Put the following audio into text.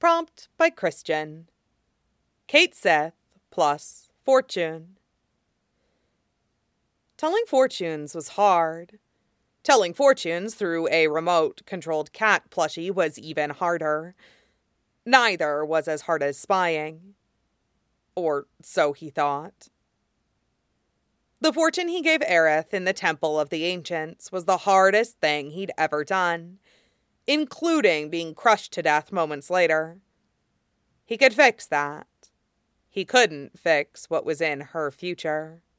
Prompt by Christian. Kate Sith plus fortune. Telling fortunes was hard. Telling fortunes through a remote-controlled cat plushie was even harder. Neither was as hard as spying. Or so he thought. The fortune he gave Aerith in the Temple of the Ancients was the hardest thing he'd ever done, including being crushed to death moments later. He could fix that. He couldn't fix what was in her future.